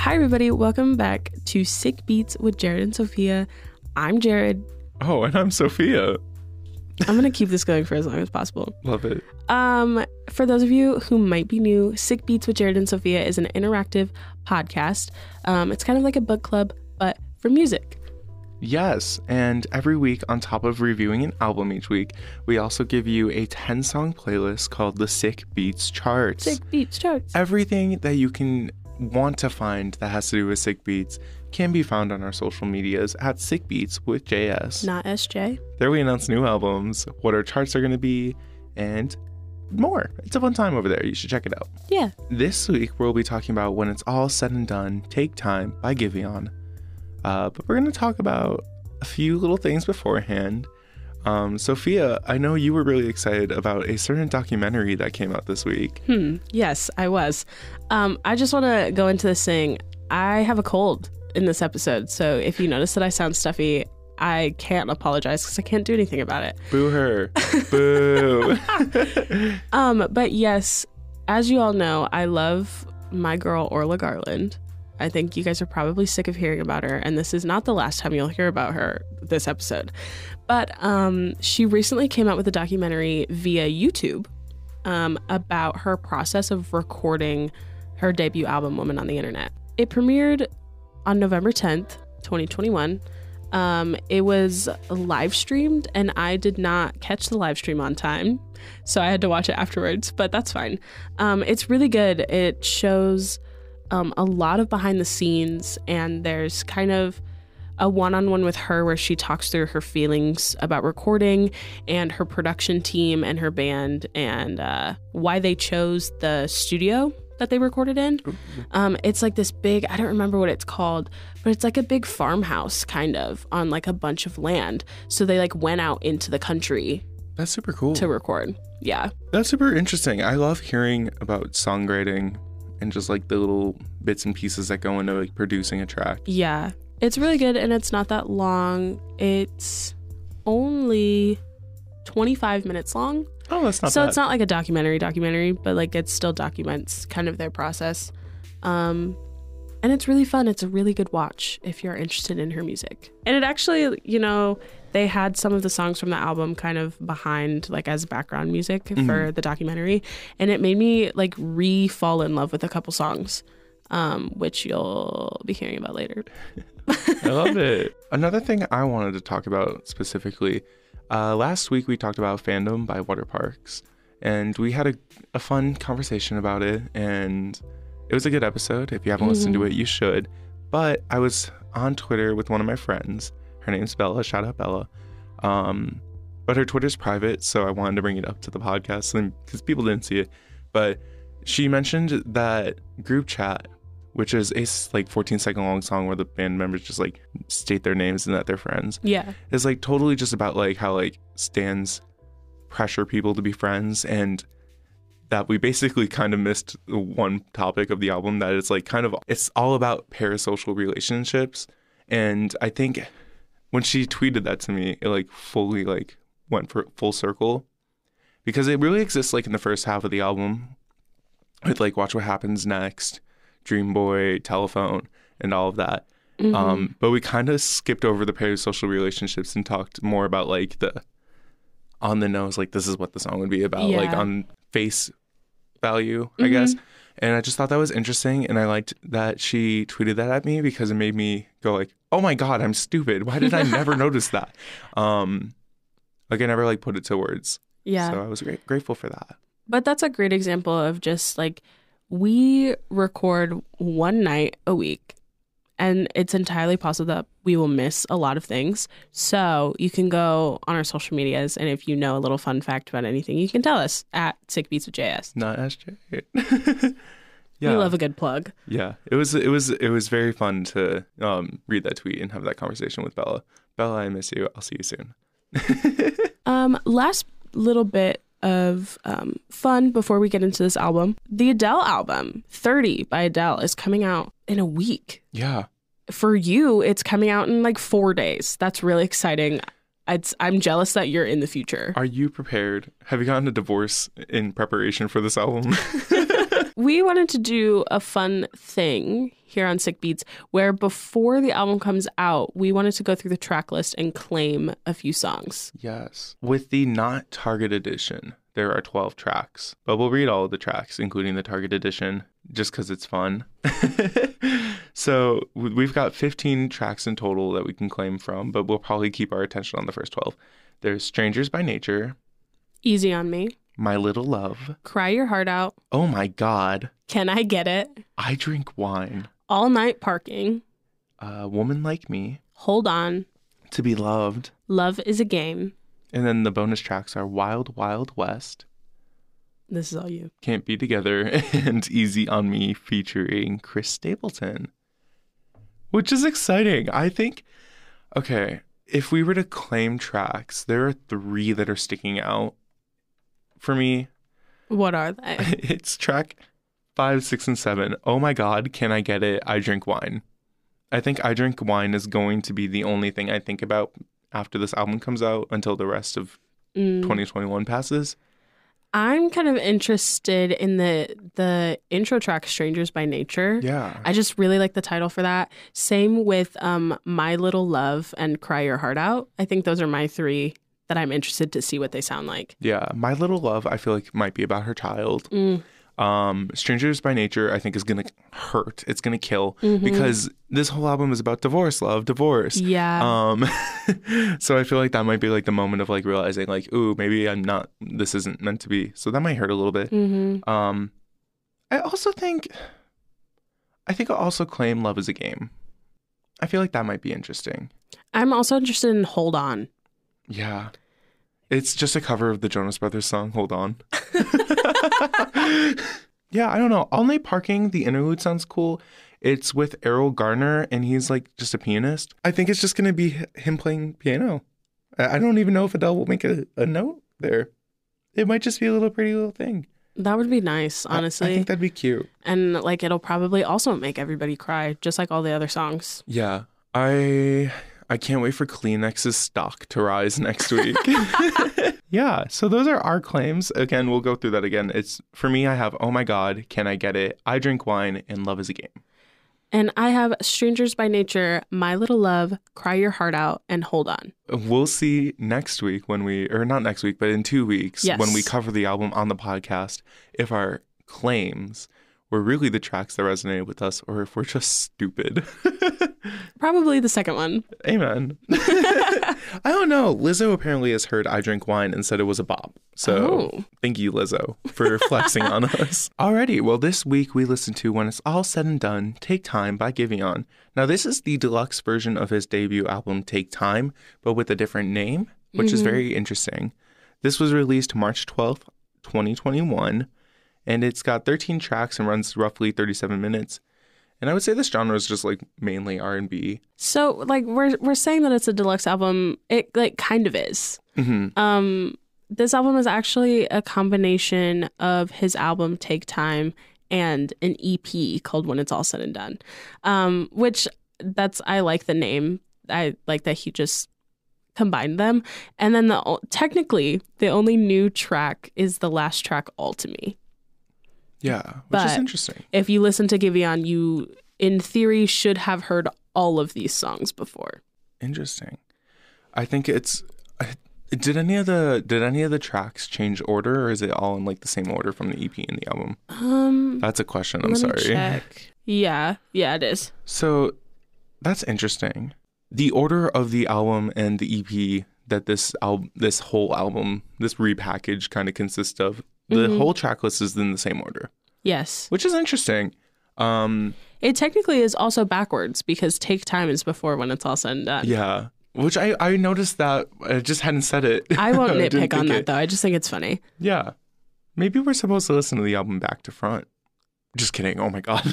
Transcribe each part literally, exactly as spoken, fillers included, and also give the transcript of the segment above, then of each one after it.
Hi, everybody. Welcome back to Sick Beats with Jared and Sophia. I'm Jared. Oh, and I'm Sophia. I'm going to keep this going for as long as possible. Love it. Um, for those of you who might be new, Sick Beats with Jared and Sophia is an interactive podcast. Um, it's kind of like a book club, but for music. Yes, and every week, on top of reviewing an album each week, we also give you a ten-song playlist called the Sick Beats Charts. Sick Beats Charts. Everything that you can want to find that has to do with Sick Beats can be found on our social medias at Sick Beats with J S. Not S J. There we announce new albums, what our charts are going to be, and more. It's a fun time over there. You should check it out. Yeah. This week, we'll be talking about When It's All Said and Done, Take Time by Giveon. Uh, but we're going to talk about a few little things beforehand. Um, Sophia, I know you were really excited about a certain documentary that came out this week. Hmm. Yes, I was. Um, I just want to go into this saying I have a cold in this episode. So if you notice that I sound stuffy, I can't apologize because I can't do anything about it. Boo her. Boo. um, but yes, as you all know, I love my girl Orla Garland. I think you guys are probably sick of hearing about her, and this is not the last time you'll hear about her this episode. But um, she recently came out with a documentary via YouTube um, about her process of recording her debut album, Woman on the Internet. It premiered on November tenth, twenty twenty-one. Um, it was live streamed, and I did not catch the live stream on time, so I had to watch it afterwards, but that's fine. Um, it's really good. It shows Um, a lot of behind the scenes, and there's kind of a one-on-one with her where she talks through her feelings about recording and her production team and her band and uh, why they chose the studio that they recorded in. Um, it's like this big, I don't remember what it's called, but it's like a big farmhouse kind of on like a bunch of land. So they like went out into the country. That's super cool. To record. Yeah. That's super interesting. I love hearing about songwriting and just like the little bits and pieces that go into like producing a track. Yeah, it's really good, and it's not that long. It's only twenty-five minutes long. Oh, that's not so bad. It's not like a documentary documentary, but like it still documents kind of their process. Um, and it's really fun. It's a really good watch if you're interested in her music. And it actually, you know, they had some of the songs from the album kind of behind like as background music mm-hmm. for the documentary. And it made me like re-fall in love with a couple songs, um, which you'll be hearing about later. I love it. Another thing I wanted to talk about specifically, uh, last week we talked about Fandom by Waterparks. And we had a, a fun conversation about it. And it was a good episode. If you haven't mm-hmm. listened to it, you should. But I was on Twitter with one of my friends. Her name's Bella. Shout out Bella. Um, but her Twitter's private, so I wanted to bring it up to the podcast because people didn't see it. But she mentioned that group chat, which is a like fourteen second long song where the band members just like state their names and that they're friends. Yeah. Is like totally just about like how like stans pressure people to be friends, and that we basically kind of missed the one topic of the album that it's like kind of, it's all about parasocial relationships. And I think when she tweeted that to me, it like fully like went for full circle, because it really exists like in the first half of the album with like Watch What Happens Next, Dream Boy, Telephone, and all of that. Mm-hmm. Um, but we kind of skipped over the parasocial relationships and talked more about like the on the nose, like this is what the song would be about, yeah. like on face value, mm-hmm. I guess. And I just thought that was interesting, and I liked that she tweeted that at me because it made me go like, oh my God, I'm stupid. Why did I never notice that? Um, like I never like put it to words. Yeah. So I was great, grateful for that. But that's a great example of just like, we record one night a week, and it's entirely possible that we will miss a lot of things. So you can go on our social medias, and if you know a little fun fact about anything, you can tell us at Sick Beats with J S. Not S J. Yeah. We love a good plug. Yeah. It was it was it was very fun to um, read that tweet and have that conversation with Bella. Bella, I miss you. I'll see you soon. um, last little bit of um, fun before we get into this album. The Adele album, thirty by Adele, is coming out in a week. Yeah. For you, it's coming out in like four days. That's really exciting. It's, I'm jealous that you're in the future. Are you prepared? Have you gotten a divorce in preparation for this album? We wanted to do a fun thing here on Sick Beats where before the album comes out, we wanted to go through the track list and claim a few songs. Yes. With the not Target edition, there are twelve tracks, but we'll read all of the tracks, including the Target edition, just because it's fun. So we've got fifteen tracks in total that we can claim from, but we'll probably keep our attention on the first twelve. There's Strangers by Nature. Easy on Me. My Little Love. Cry Your Heart Out. Oh my God. Can I Get It? I Drink Wine. All Night Parking. A uh, Woman Like Me. Hold On. To Be Loved. Love Is a Game. And then the bonus tracks are Wild Wild West. This is all you. Can't Be Together and Easy on Me featuring Chris Stapleton. Which is exciting. I think, okay, if we were to claim tracks, there are three that are sticking out for me. What are they? It's track five, six, and seven. Oh my God, Can I Get It? I Drink Wine. I think I Drink Wine is going to be the only thing I think about after this album comes out until the rest of mm. twenty twenty-one passes. I'm kind of interested in the the intro track Strangers by Nature. Yeah. I just really like the title for that. Same with um, My Little Love and Cry Your Heart Out. I think those are my three that I'm interested to see what they sound like. Yeah. My Little Love, I feel like might be about her child. Mm. Um, Strangers by Nature, I think is going to hurt. It's going to kill mm-hmm. because this whole album is about divorce, love, divorce. Yeah. Um, so I feel like that might be like the moment of like realizing like, ooh, maybe I'm not, this isn't meant to be. So that might hurt a little bit. Mm-hmm. Um, I also think, I think I'll also claim Love Is a Game. I feel like that might be interesting. I'm also interested in Hold On. Yeah. It's just a cover of the Jonas Brothers song, Hold On. Yeah, I don't know. All Night Parking, the interlude sounds cool. It's with Errol Garner, and he's like just a pianist. I think it's just going to be him playing piano. I don't even know if Adele will make a, a note there. It might just be a little pretty little thing. That would be nice, honestly. I, I think that'd be cute. And like it'll probably also make everybody cry, just like all the other songs. Yeah. I... I can't wait for Kleenex's stock to rise next week. Yeah, so those are our claims. Again, we'll go through that again. It's for me, I have Oh My God, Can I Get It? I Drink Wine, and Love Is a Game. And I have Strangers by Nature, My Little Love, Cry Your Heart Out, and Hold On. We'll see next week when we, or not next week, but in two weeks yes. when we cover the album on the podcast, if our claims were really the tracks that resonated with us or if we're just stupid. Probably the second one. Amen. I don't know. Lizzo apparently has heard I Drink Wine and said it was a bop. So oh. Thank you, Lizzo, for flexing on us. Alrighty. Well, this week we listened to When It's All Said and Done, Take Time by Giveon. Now, this is the deluxe version of his debut album, Take Time, but with a different name, which mm-hmm. is very interesting. This was released March twelfth, twenty twenty-one, and it's got thirteen tracks and runs roughly thirty-seven minutes. And I would say this genre is just like mainly R and B. So like we're we're saying that it's a deluxe album. It like kind of is. Mm-hmm. Um, this album is actually a combination of his album Take Time and an E P called When It's All Said and Done. Um, which that's I like the name. I like that he just combined them. And then the technically the only new track is the last track, All to Me. Yeah, which but is interesting. If you listen to Giveon, you, in theory, should have heard all of these songs before. Interesting. I think it's. Did any of the did any of the tracks change order, or is it all in like the same order from the E P and the album? Um, that's a question. I'm let sorry. Me check. Yeah, yeah, it is. So that's interesting. The order of the album and the E P that this al- this whole album, this repackage, kind of consists of. The mm-hmm. whole track list is in the same order. Yes. Which is interesting. Um, it technically is also backwards because Take Time is before When It's All Said and Done. Yeah. Which I, I noticed that. I just hadn't said it. I won't nitpick on that, it. though. I just think it's funny. Yeah. Maybe we're supposed to listen to the album back to front. Just kidding. Oh, my God.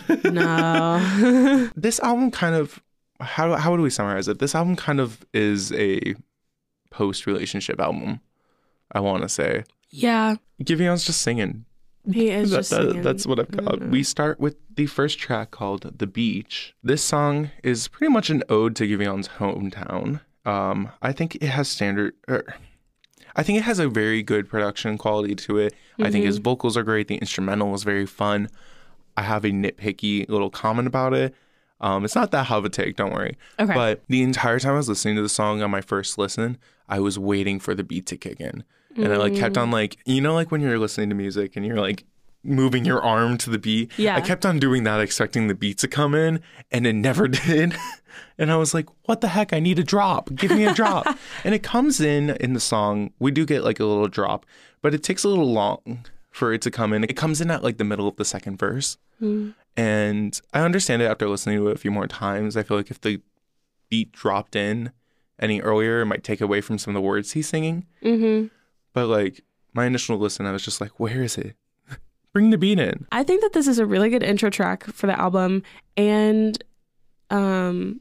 No. This album kind of... How, how do we summarize it? This album kind of is a post-relationship album, I want to say. Yeah. Giveon's just singing. He is that, just that, singing. That's what I've got. Mm-hmm. We start with the first track called The Beach. This song is pretty much an ode to Giveon's hometown. Um, I think it has standard... Er, I think it has a very good production quality to it. Mm-hmm. I think his vocals are great. The instrumental is very fun. I have a nitpicky little comment about it. Um, it's not that hard of a take, don't worry. Okay. But the entire time I was listening to the song on my first listen, I was waiting for the beat to kick in. And mm. I like kept on like, you know, like when you're listening to music and you're like moving your arm to the beat. Yeah. I kept on doing that, expecting the beat to come in, and it never did. And I was like, what the heck? I need a drop. Give me a drop. And it comes in in the song. We do get like a little drop, but it takes a little long for it to come in. It comes in at like the middle of the second verse. Mm. And I understand it after listening to it a few more times. I feel like if the beat dropped in any earlier, it might take away from some of the words he's singing. Mm-hmm. But like my initial listen, I was just like, where is it? Bring the beat in. I think that this is a really good intro track for the album. And um,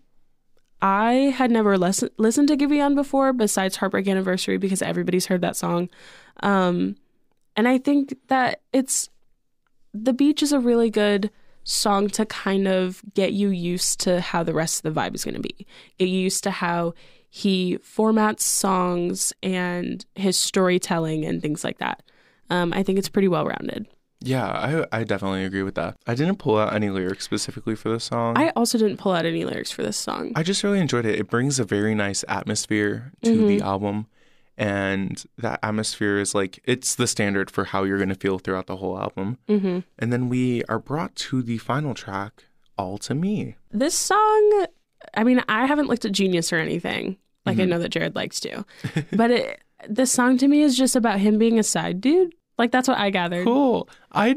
I had never listen- listened to Giveon before besides Heartbreak Anniversary because everybody's heard that song. Um, and I think that it's The Beach is a really good song to kind of get you used to how the rest of the vibe is going to be. Get you used to how he formats songs and his storytelling and things like that. Um, I think it's pretty well-rounded. Yeah, I I definitely agree with that. I didn't pull out any lyrics specifically for this song. I also didn't pull out any lyrics for this song. I just really enjoyed it. It brings a very nice atmosphere to mm-hmm. the album. And that atmosphere is like, it's the standard for how you're going to feel throughout the whole album. Mm-hmm. And then we are brought to the final track, All to Me. This song, I mean, I haven't looked at Genius or anything. Like, mm-hmm. I know that Jared likes to. But it, this song to me is just about him being a side dude. Like, that's what I gathered. Cool. I,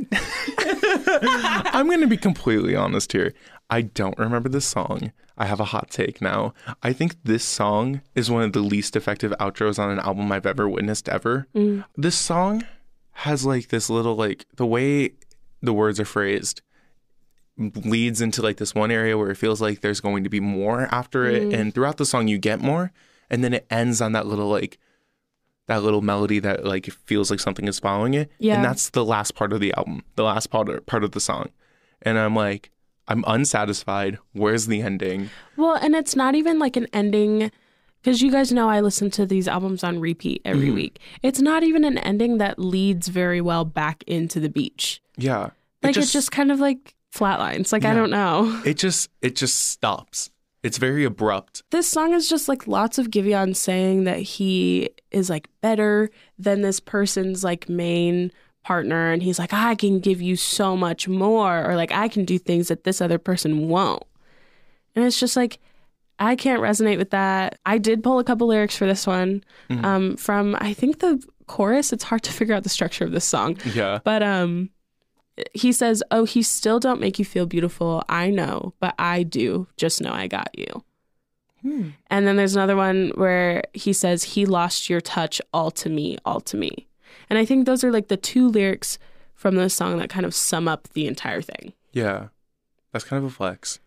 I'm going to be completely honest here. I don't remember this song. I have a hot take now. I think this song is one of the least effective outros on an album I've ever witnessed ever. Mm. This song has like this little, like, the way the words are phrased leads into like this one area where it feels like there's going to be more after it. Mm. And throughout the song, you get more. And then it ends on that little, like, that little melody that like feels like something is following it. Yeah. And that's the last part of the album, the last part, part of the song. And I'm like, I'm unsatisfied. Where's the ending? Well, and it's not even like an ending, because you guys know I listen to these albums on repeat every mm. week. It's not even an ending that leads very well back into the beach. Yeah. Like it just, it just kind of like flatlines. Like, yeah. I don't know. It just, it just stops. It's very abrupt. This song is just like lots of Giveon saying that he is like better than this person's like main partner. And he's like, I can give you so much more. Or like, I can do things that this other person won't. And it's just like, I can't resonate with that. I did pull a couple lyrics for this one mm-hmm. um, from, I think, the chorus. It's hard to figure out the structure of this song. Yeah. But um, he says, oh, he still don't make you feel beautiful. I know, but I do. Just know I got you. Hmm. And then there's another one where he says, he lost your touch all to me, all to me. And I think those are like the two lyrics from the song that kind of sum up the entire thing. Yeah. That's kind of a flex.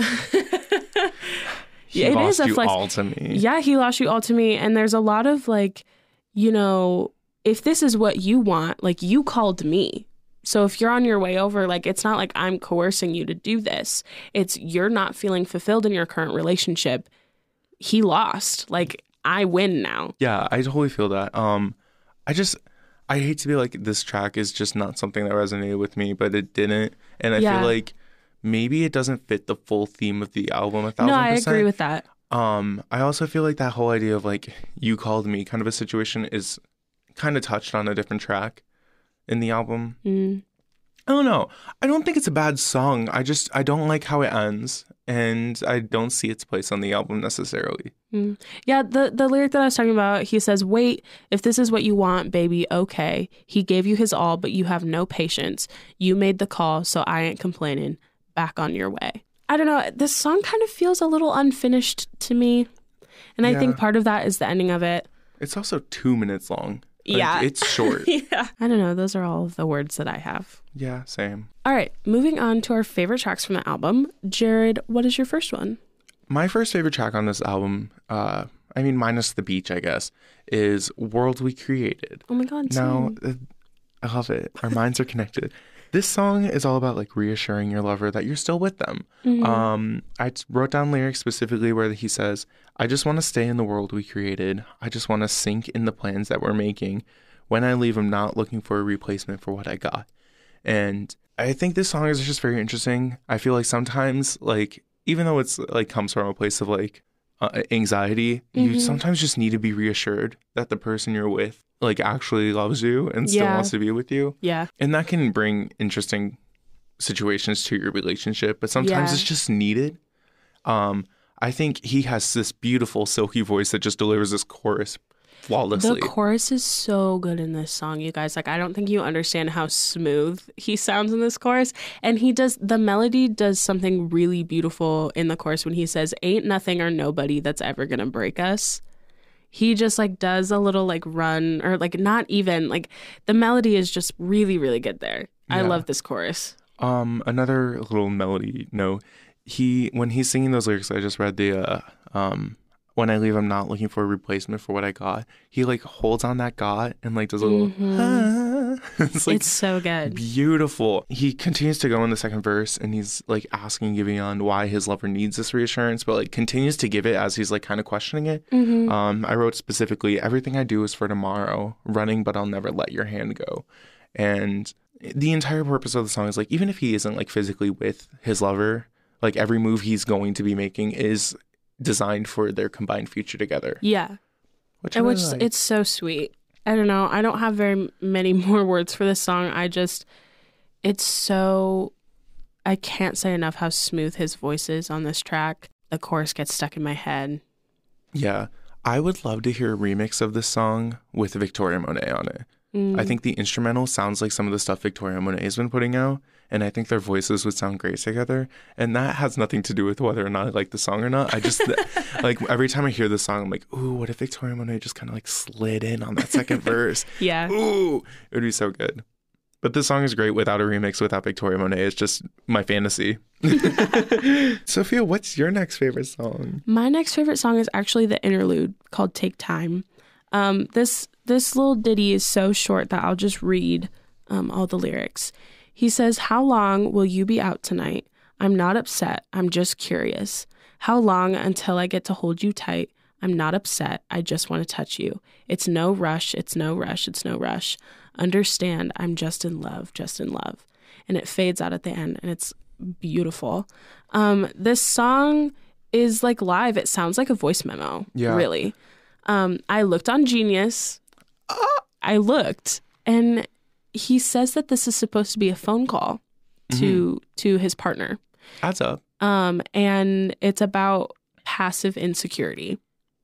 He yeah, it lost is a you flex. all to me. Yeah, he lost you all to me. And there's a lot of like, you know, if this is what you want, like you called me. So if you're on your way over, like, it's not like I'm coercing you to do this. It's you're not feeling fulfilled in your current relationship. He lost. Like, I win now. Yeah, I totally feel that. Um, I just, I hate to be like, this track is just not something that resonated with me, but it didn't. And I yeah. feel like maybe it doesn't fit the full theme of the album a thousand No, I percent. agree with that. Um, I also feel like that whole idea of like, you called me kind of a situation is kind of touched on a different track in the album. Mm. I don't know. I don't think it's a bad song. I just, I don't like how it ends, and I don't see its place on the album necessarily. Mm. Yeah, the, the lyric that I was talking about, he says, wait, if this is what you want, baby, okay. He gave you his all, but you have no patience. You made the call, so I ain't complaining. Back on your way. I don't know. This song kind of feels a little unfinished to me, and yeah. I think part of that is the ending of it. It's also two minutes long. Like, yeah. It's short. yeah. I don't know. Those are all of the words that I have. Yeah, same. All right. Moving on to our favorite tracks from the album. Jared, what is your first one? My first favorite track on this album, uh, I mean, minus the beach, I guess, is World We Created. Oh my God. Now, uh, I love it. Our minds are connected. This song is all about like reassuring your lover that you're still with them. Mhm. Um, I t- wrote down lyrics specifically where he says, I just want to stay in the world we created. I just want to sink in the plans that we're making. When I leave, I'm not looking for a replacement for what I got. And I think this song is just very interesting. I feel like sometimes, like, even though it's like comes from a place of like uh, anxiety, you Mhm. sometimes just need to be reassured that the person you're with like actually loves you and still Yeah. wants to be with you. Yeah. And that can bring interesting situations to your relationship, but sometimes Yeah. it's just needed. Um, I think he has this beautiful silky voice that just delivers this chorus flawlessly. The chorus is so good in this song, you guys. Like, I don't think you understand how smooth he sounds in this chorus. And he does, the melody does something really beautiful in the chorus when he says, ain't nothing or nobody that's ever gonna break us. He just like does a little like run or like not even like the melody is just really, really good there. I Yeah. love this chorus. Um, another little melody note. He when he's singing those lyrics, I just read the uh, um, when I leave, I'm not looking for a replacement for what I got. He like holds on that got and like does a little. Ah. It's like It's so good. beautiful. He continues to go in the second verse and he's like asking Giveon why his lover needs this reassurance, but like continues to give it as he's like kind of questioning it. Mhm. Um, I wrote specifically, everything I do is for tomorrow, running, but I'll never let your hand go. And the entire purpose of the song is like, even if he isn't like physically with his lover, like every move he's going to be making is designed for their combined future together. Yeah. Which I And really which like. it's so sweet. I don't know. I don't have very many more words for this song. I just, it's so, I can't say enough how smooth his voice is on this track. The chorus gets stuck in my head. Yeah. I would love to hear a remix of this song with Victoria Monet on it. Mm. I think the instrumental sounds like some of the stuff Victoria Monet has been putting out, and I think their voices would sound great together. And that has nothing to do with whether or not I like the song or not. I just, like, every time I hear this song, I'm like, ooh, what if Victoria Monet just kind of like slid in on that second verse? Yeah. Ooh, it would be so good. But this song is great without a remix, without Victoria Monet. It's just my fantasy. Sophia, what's your next favorite song? My next favorite song is actually the interlude called Take Time. Um, this this little ditty is so short that I'll just read um, all the lyrics. He says, how long will you be out tonight? I'm not upset. I'm just curious. How long until I get to hold you tight? I'm not upset. I just want to touch you. It's no rush. It's no rush. It's no rush. Understand, I'm just in love, just in love. And it fades out at the end, and it's beautiful. Um, this song is like live. It sounds like a voice memo, Yeah. really. Um, I looked on Genius. I looked, and he says that this is supposed to be a phone call to to his partner. Adds up. Um, and it's about passive insecurity.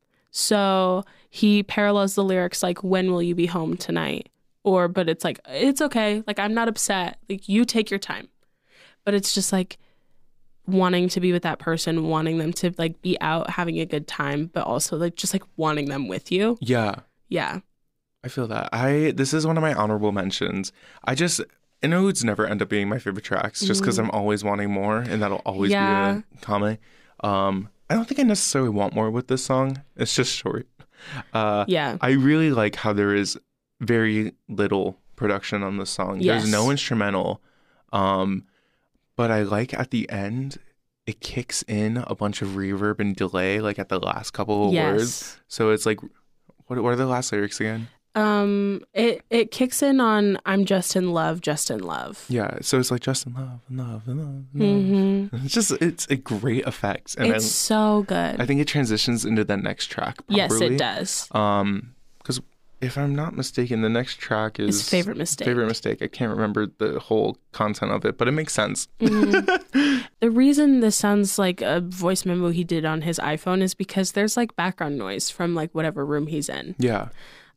So he parallels the lyrics like, when will you be home tonight? Or, but it's like, it's okay. Like, I'm not upset. Like, you take your time. But it's just like wanting to be with that person, wanting them to like be out having a good time, but also like just like wanting them with you. Yeah. Yeah. I feel that. I this is one of my honorable mentions. I just interludes never end up being my favorite tracks just because I'm always wanting more, and that'll always Yeah. be a comment. Um, I don't think I necessarily want more with this song. It's just short. Uh, Yeah. I really like how there is very little production on this song. Yes. There's no instrumental. Um, but I like at the end, it kicks in a bunch of reverb and delay, like at the last couple of Yes. words. So it's like, what, what are the last lyrics again? Um, it, it kicks in on I'm just in love, just in love. Yeah, so it's like just in love, in love, in love, in love. Mm-hmm. It's just it's a great effect, and It's I, so good. I think it transitions into that next track properly. Yes, it does. Um, because if I'm not mistaken, the next track is It's Favorite Mistake. Favorite Mistake. I can't remember the whole content of it, but it makes sense. Mm-hmm. The reason this sounds like a voice memo he did on his iPhone is because there's like background noise from like whatever room he's in. Yeah,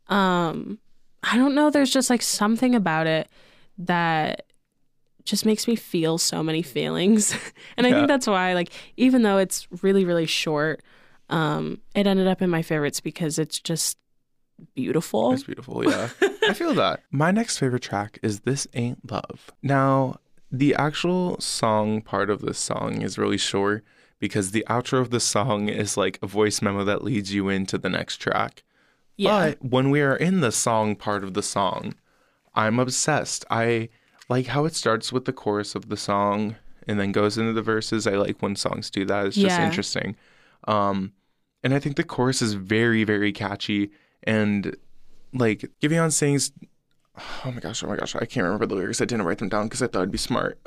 Um, I don't know. There's just like something about it that just makes me feel so many feelings. And I Yeah. think that's why, like, even though it's really, really short, um, it ended up in my favorites because it's just beautiful. it's beautiful. Yeah, I feel that. My next favorite track is This Ain't Love. Now, the actual song part of this song is really short because the outro of the song is like a voice memo that leads you into the next track. Yeah. But when we are in the song part of the song, I'm obsessed. I like how it starts with the chorus of the song and then goes into the verses. I like when songs do that. It's just Yeah. interesting. Um, and I think the chorus is very, very catchy. And like Giveon sings, oh my gosh, oh my gosh, I can't remember the lyrics. I didn't write them down because I thought it'd be smart.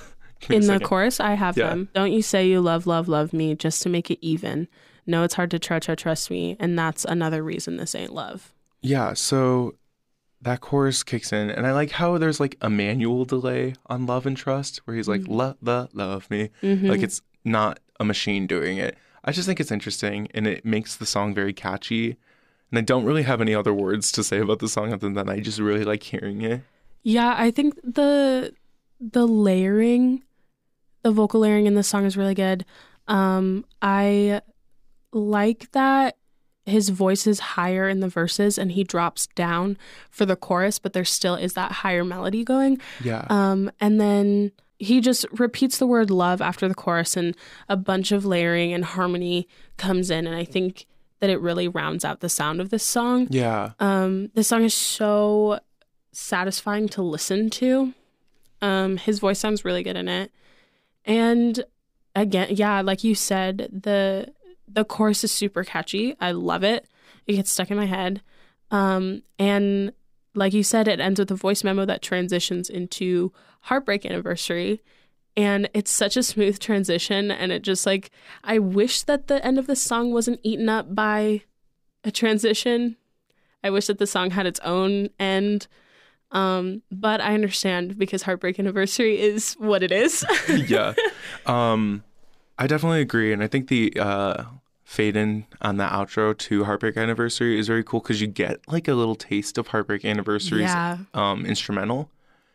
In the second. chorus, I have Yeah. them. Don't you say you love, love, love me just to make it even. No, it's hard to try, try, trust me. And that's another reason this ain't love. Yeah, so that chorus kicks in, and I like how there's like a manual delay on love and trust, where he's like, Mm-hmm. love, love, love me. Mhm. Like it's not a machine doing it. I just think it's interesting, and it makes the song very catchy. And I don't really have any other words to say about the song other than I just really like hearing it. Yeah, I think the the layering, the vocal layering in this song is really good. Um, I like that his voice is higher in the verses and he drops down for the chorus, but there still is that higher melody going. Yeah. Um, and then he just repeats the word love after the chorus, and a bunch of layering and harmony comes in. And I think that it really rounds out the sound of this song. Yeah. Um, this song is so satisfying to listen to. Um, his voice sounds really good in it. And again, yeah, like you said, the the chorus is super catchy. I love it. It gets stuck in my head. Um, and like you said, it ends with a voice memo that transitions into Heartbreak Anniversary. And it's such a smooth transition. And it just like, I wish that the end of the song wasn't eaten up by a transition. I wish that the song had its own end. Um, but I understand because Heartbreak Anniversary is what it is. Yeah. Um, I definitely agree. And I think the uh, fade in on the outro to Heartbreak Anniversary is very cool because you get like a little taste of Heartbreak Anniversary's Yeah. um, instrumental.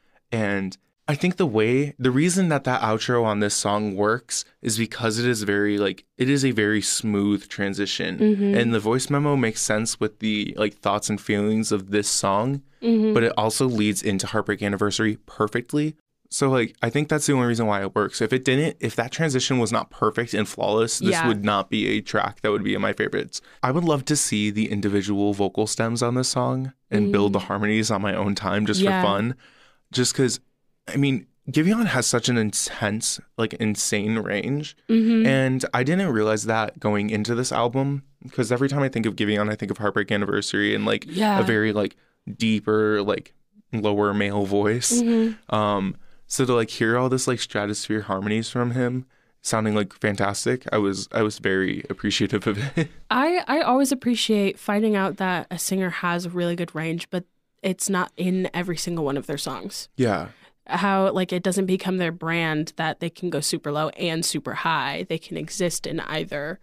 And I think the way, the reason that that outro on this song works is because it is very like, it is a very smooth transition. Mhm. And the voice memo makes sense with the like thoughts and feelings of this song, Mhm. but it also leads into Heartbreak Anniversary perfectly. So like, I think that's the only reason why it works. If it didn't, if that transition was not perfect and flawless, this Yeah. would not be a track that would be in my favorites. I would love to see the individual vocal stems on this song and build the harmonies on my own time just Yeah. for fun. Just because, I mean, Giveon has such an intense, like insane range. Mhm. And I didn't realize that going into this album, because every time I think of Giveon, I think of Heartbreak Anniversary and like Yeah. a very like deeper, like lower male voice. Mhm. Um, so to like hear all this like stratosphere harmonies from him sounding like fantastic, I was I was very appreciative of it. I, I always appreciate finding out that a singer has a really good range, but it's not in every single one of their songs. Yeah. How like it doesn't become their brand that they can go super low and super high. They can exist in either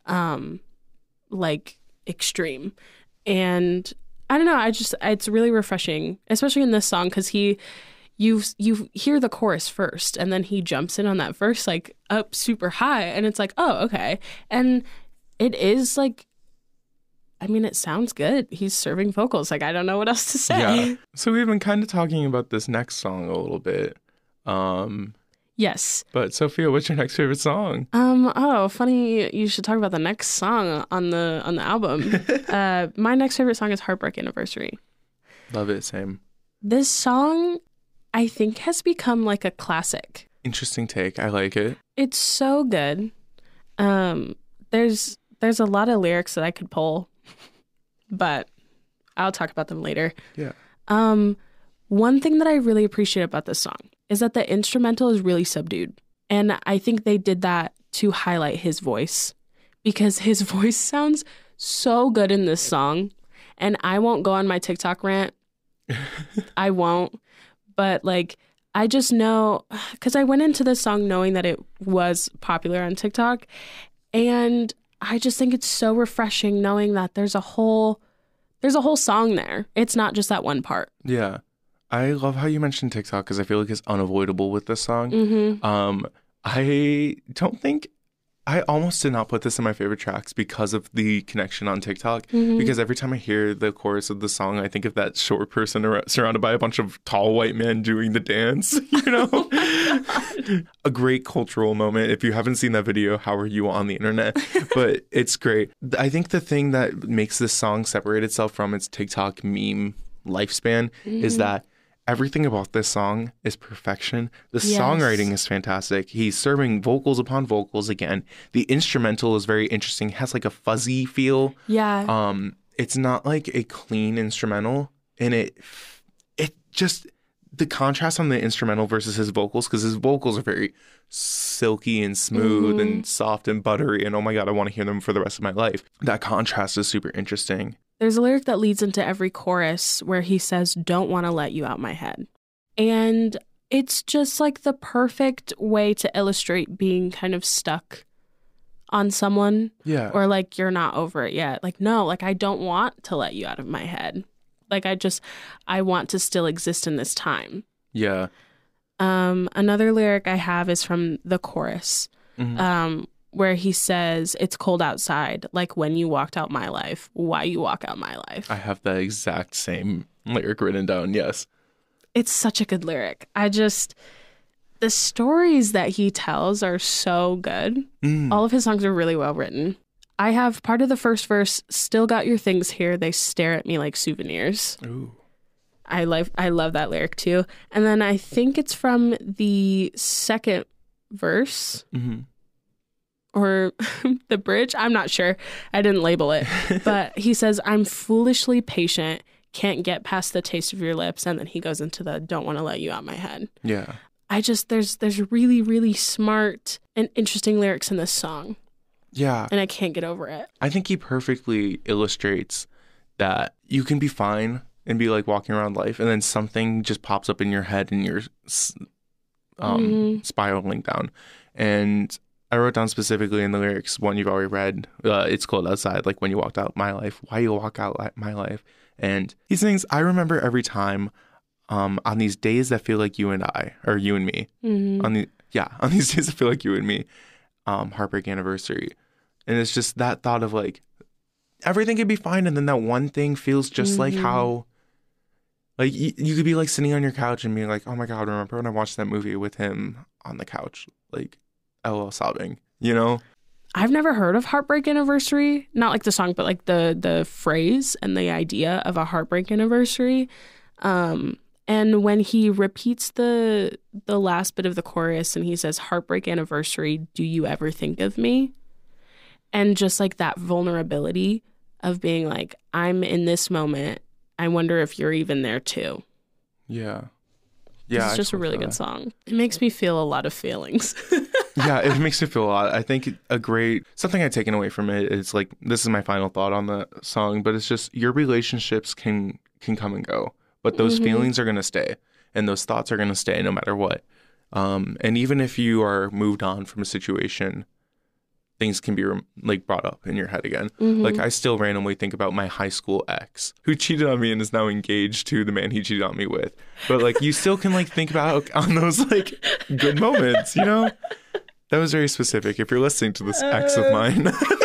um like extreme. And I don't know, I just it's really refreshing, especially in this song, because he you you hear the chorus first and then he jumps in on that verse like up super high, and it's like, oh, okay. And it is like, I mean, it sounds good. He's serving vocals. Like, I don't know what else to say. Yeah. So we've been kind of talking about this next song a little bit. Um, Yes. but Sophia, what's your next favorite song? Um. Oh, funny. You should talk about the next song on the on the album. uh, my next favorite song is "Heartbreak Anniversary." Love it, same. This song, I think, has become like a classic. Interesting take. I like it. It's so good. Um. There's there's a lot of lyrics that I could pull, but I'll talk about them later. Yeah. Um, one thing that I really appreciate about this song is that the instrumental is really subdued. And I think they did that to highlight his voice, because his voice sounds so good in this song. And I won't go on my TikTok rant. I won't. But like, I just know, because I went into this song knowing that it was popular on TikTok. And I just think it's so refreshing knowing that there's a whole there's a whole song there. It's not just that one part. Yeah. I love how you mentioned TikTok because I feel like it's unavoidable with this song. Mm-hmm. Um, I don't think I almost did not put this in my favorite tracks because of the connection on TikTok. Mhm. Because every time I hear the chorus of the song, I think of that short person ar- surrounded by a bunch of tall white men doing the dance. You know, a great cultural moment. If you haven't seen that video, how are you on the internet? But it's great. I think the thing that makes this song separate itself from its TikTok meme lifespan is that everything about this song is perfection. The Yes. songwriting is fantastic. He's serving vocals upon vocals again. The instrumental is very interesting. It has like a fuzzy feel. Yeah. Um, it's not like a clean instrumental, and it it just the contrast on the instrumental versus his vocals, because his vocals are very silky and smooth Mhm. and soft and buttery, and oh my god, I want to hear them for the rest of my life. That contrast is super interesting. There's a lyric that leads into every chorus where he says, "Don't want to let you out my head." And it's just like the perfect way to illustrate being kind of stuck on someone, Yeah. or like you're not over it yet. Like, no, like I don't want to let you out of my head. Like I just, I want to still exist in this time. Yeah. Um, another lyric I have is from the chorus, Mhm. um, where he says, "It's cold outside, like when you walked out my life. Why you walk out my life?" I have the exact same lyric written down. Yes. It's such a good lyric. I just, the stories that he tells are so good. Mm. All of his songs are really well written. I have part of the first verse, "Still got your things here. They stare at me like souvenirs." Ooh. I love I love that lyric too. And then I think it's from the second verse Mm-hmm. or the bridge. I'm not sure. I didn't label it. But he says, "I'm foolishly patient, can't get past the taste of your lips." And then he goes into the "don't want to let you out my head." Yeah. I just, there's there's really, really smart and interesting lyrics in this song. Yeah. And I can't get over it. I think he perfectly illustrates that you can be fine and be like walking around life, and then something just pops up in your head and you're s- um, Mhm. spiraling down. And I wrote down specifically in the lyrics, one you've already read, uh, "It's cold outside, like when you walked out my life. Why you walk out li- my life?" And he sings, "I remember every time um, on these days that feel like you and I, or you and me, Mhm. on the yeah, on these days that feel like you and me, um, heartbreak anniversary." And it's just that thought of like everything could be fine, and then that one thing feels just like Mhm. how, like you, you could be like sitting on your couch and being like, "Oh my god, remember when I watched that movie with him on the couch, like lol sobbing," you know? I've never heard of Heartbreak Anniversary. Not like the song, but like the the phrase and the idea of a heartbreak anniversary. Um, and when he repeats the the last bit of the chorus and he says, "Heartbreak anniversary, do you ever think of me?" And just like that vulnerability of being like, I'm in this moment. I wonder if you're even there too. Yeah. Yeah. It's I just a feel really that. good song. It makes me feel a lot of feelings. Yeah, it makes me feel a lot. I think a great something I've taken away from it is like, this is my final thought on the song, but it's just your relationships can can come and go, but those Mhm. feelings are gonna stay, and those thoughts are gonna stay no matter what. Um, and even if you are moved on from a situation, things can be rem- like brought up in your head again. Mhm. Like I still randomly think about my high school ex who cheated on me and is now engaged to the man he cheated on me with. But like you still can like think about on those like good moments, you know? That was very specific. If you're listening to this ex of mine.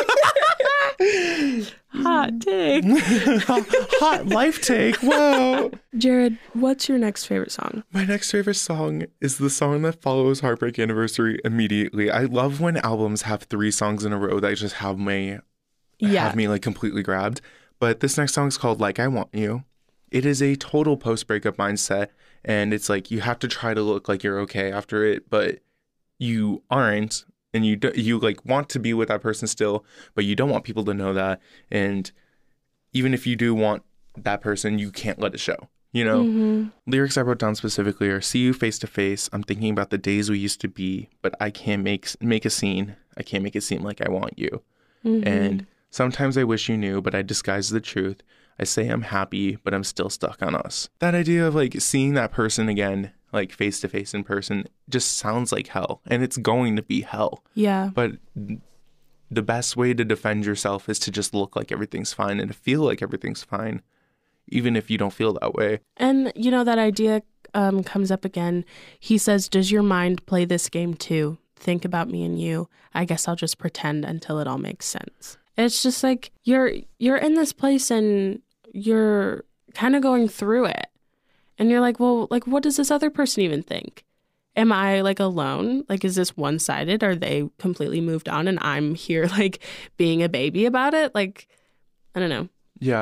Hot take. Hot life take. Whoa. Jared, what's your next favorite song? My next favorite song is the song that follows Heartbreak Anniversary immediately. I love when albums have three songs in a row that just have me Yeah. have me like completely grabbed. But this next song is called Like I Want You. It is a total post-breakup mindset, and it's like you have to try to look like you're okay after it, but you aren't, and you do, you like want to be with that person still, but you don't want people to know that. And even if you do want that person, you can't let it show. You know, Mhm. lyrics I wrote down specifically are: "See you face to face. I'm thinking about the days we used to be, but I can't make make a scene. I can't make it seem like I want you." Mhm. And sometimes I wish you knew, but I disguise the truth. I say I'm happy, but I'm still stuck on us. That idea of like seeing that person again, like face to face in person, just sounds like hell, and it's going to be hell. Yeah. But the best way to defend yourself is to just look like everything's fine and to feel like everything's fine, even if you don't feel that way. And, you know, that idea um, comes up again. He says, "Does your mind play this game too? Think about me and you. I guess I'll just pretend until it all makes sense." It's just like you're you're in this place and you're kind of going through it. And you're like, well, like, what does this other person even think? Am I like alone? Like, is this one-sided? Are they completely moved on and I'm here like being a baby about it? Like, I don't know. Yeah.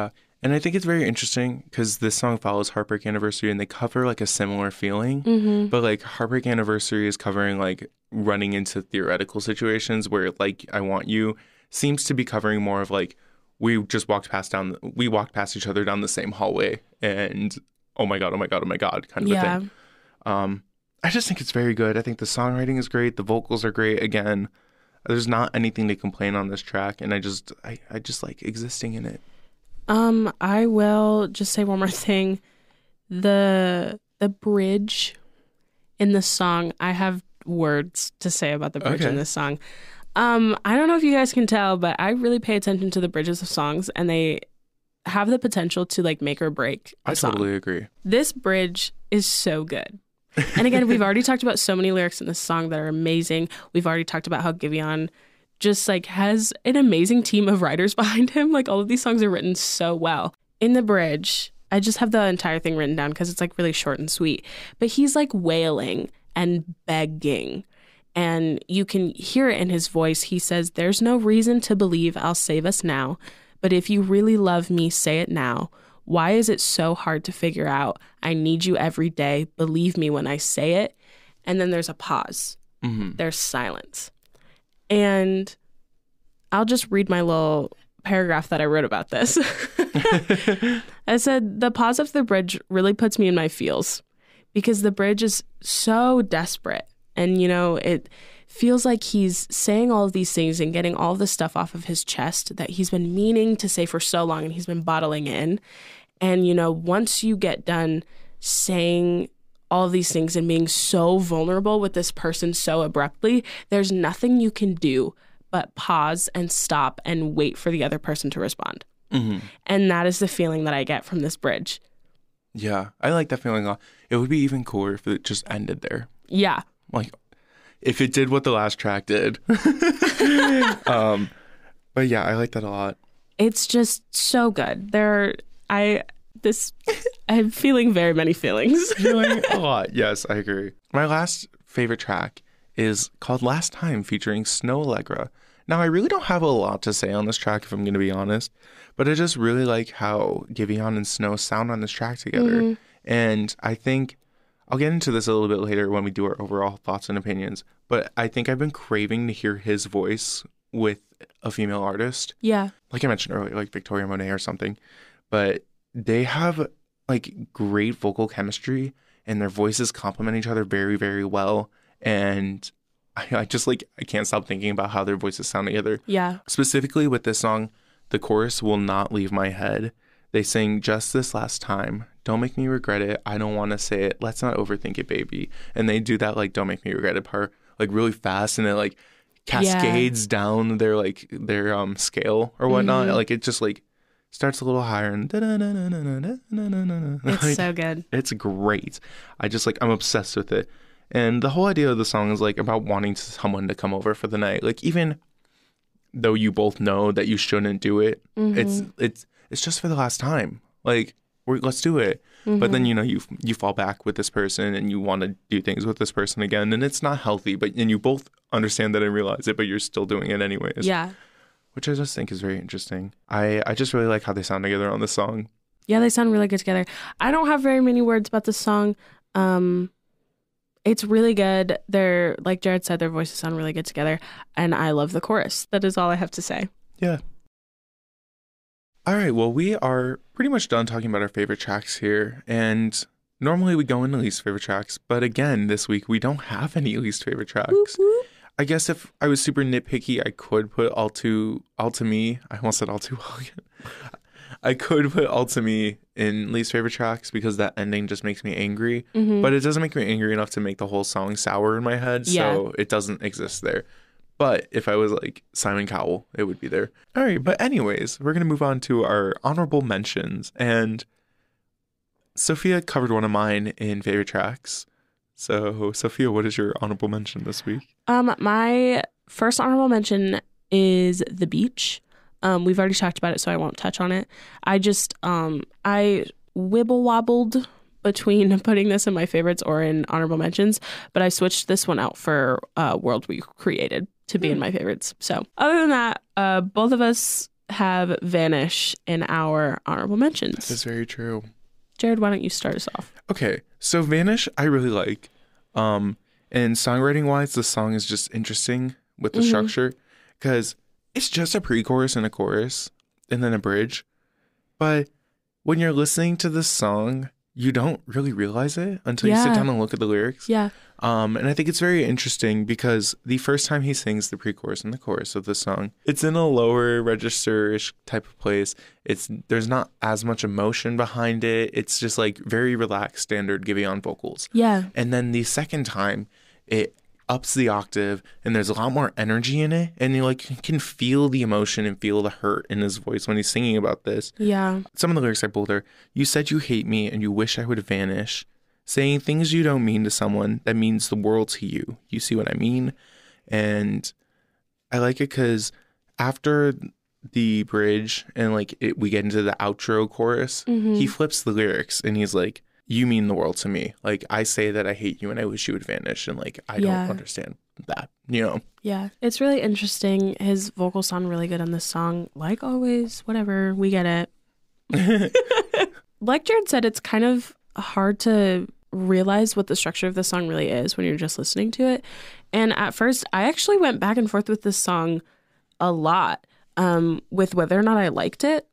And I think it's very interesting because this song follows Heartbreak Anniversary and they cover like a similar feeling. Mm-hmm. But like Heartbreak Anniversary is covering like running into theoretical situations where like I Want You seems to be covering more of like we just walked past down, we walked past each other down the same hallway and oh my God, oh my God, oh my God kind of Yeah. a thing. Um, I just think it's very good. I think the songwriting is great. The vocals are great. Again, there's not anything to complain on this track. And I just, I, I just like existing in it. Um, I will just say one more thing. The the bridge in the song, I have words to say about the bridge Okay. in this song. Um, I don't know if you guys can tell, but I really pay attention to the bridges of songs, and they have the potential to like make or break a I song. totally agree. This bridge is so good. And again, we've already talked about so many lyrics in this song that are amazing. We've already talked about how Giveon just like has an amazing team of writers behind him. Like all of these songs are written so well. In the bridge, I just have the entire thing written down because it's like really short and sweet. But he's like wailing and begging. And you can hear it in his voice. He says, "There's no reason to believe I'll save us now. But if you really love me, say it now. Why is it so hard to figure out? I need you every day. Believe me when I say it." And then there's a pause. Mm-hmm. There's silence. And I'll just read my little paragraph that I wrote about this. I said, "The pause of the bridge really puts me in my feels because the bridge is so desperate. And, you know, it feels like he's saying all of these things and getting all the stuff off of his chest that he's been meaning to say for so long and he's been bottling in. And, you know, once you get done saying all of these things and being so vulnerable with this person so abruptly, there's nothing you can do but pause and stop and wait for the other person to respond." Mm-hmm. And that is the feeling that I get from this bridge. Yeah, I like that feeling a lot. It would be even cooler if it just ended there. Yeah. Like, if it did what the last track did. um, but yeah, I like that a lot. It's just so good. There, I, this, I'm feeling very many feelings. Feeling a lot. Yes, I agree. My last favorite track is called Last Time featuring Snow Allegra. Now, I really don't have a lot to say on this track, if I'm going to be honest, but I just really like how Giveon and Snow sound on this track together. Mm-hmm. And I think I'll get into this a little bit later when we do our overall thoughts and opinions, but I think I've been craving to hear his voice with a female artist. Yeah. Like I mentioned earlier, like Victoria Monet or something. But they have like great vocal chemistry and their voices complement each other very, very well. And I, I just like, I can't stop thinking about how their voices sound together. Yeah. Specifically with this song, the chorus will not leave my head. They sing, "Just this last time. Don't make me regret it. I don't want to say it. Let's not overthink it, baby." And they do that like "don't make me regret it" part like really fast, and it like cascades yeah. down their like their um scale or whatnot. Mm-hmm. Like it just like starts a little higher and it's like, so good. It's great. I just like I'm obsessed with it. And the whole idea of the song is like about wanting someone to come over for the night. Like even though you both know that you shouldn't do it, mm-hmm. it's it's it's just for the last time. Like we're, let's do it. Mm-hmm. But then you know you you fall back with this person and you want to do things with this person again, and it's not healthy. But and you both understand that and realize it, but you're still doing it anyways. Yeah. Which I just think is very interesting. I I just really like how they sound together on this song. Yeah, they sound really good together. I don't have very many words about this song. Um, it's really good. They're, like Jared said, their voices sound really good together. And I love the chorus. That is all I have to say. Yeah. All right. Well, we are pretty much done talking about our favorite tracks here. And normally we go into least favorite tracks. But again, this week we don't have any least favorite tracks. Whoop, whoop. I guess if I was super nitpicky, I could put All Too, All To Me. I almost said All Too Well again. I could put All To Me in least favorite tracks because that ending just makes me angry. Mm-hmm. But it doesn't make me angry enough to make the whole song sour in my head. Yeah. So it doesn't exist there. But if I was like Simon Cowell, it would be there. All right. But anyways, we're going to move on to our honorable mentions. And Sophia covered one of mine in favorite tracks. So, Sophia, what is your honorable mention this week? Um, my first honorable mention is The Beach. Um, we've already talked about it, so I won't touch on it. I just, um, I wibble wobbled between putting this in my favorites or in honorable mentions, but I switched this one out for uh, World We Created to be mm. in my favorites. So, other than that, uh, both of us have Vanish in our honorable mentions. That's very true. Jared, why don't you start us off? Okay, so Vanish, I really like. Um, and songwriting wise, the song is just interesting with the mm-hmm. structure because it's just a pre-chorus and a chorus and then a bridge. But when you're listening to this song, you don't really realize it until yeah. you sit down and look at the lyrics. Yeah. Um, and I think it's very interesting because the first time he sings the pre-chorus and the chorus of the song, it's in a lower register-ish type of place. It's there's not as much emotion behind it. It's just like very relaxed, standard Giveon vocals. Yeah. And then the second time, it ups the octave and there's a lot more energy in it. And you like can feel the emotion and feel the hurt in his voice when he's singing about this. Yeah. Some of the lyrics I pulled are, "You said you hate me and you wish I would vanish. Saying things you don't mean to someone that means the world to you. You see what I mean?" And I like it because after the bridge and like it, we get into the outro chorus, mm-hmm. he flips the lyrics and he's like, "You mean the world to me. Like I say that I hate you and I wish you would vanish. And like, I yeah. don't understand that, you know?" Yeah. It's really interesting. His vocals sound really good on this song. Like always, whatever, we get it. Like Jared said, it's kind of hard to realize what the structure of the song really is when you're just listening to it. And at first, I actually went back and forth with this song a lot um, with whether or not I liked it.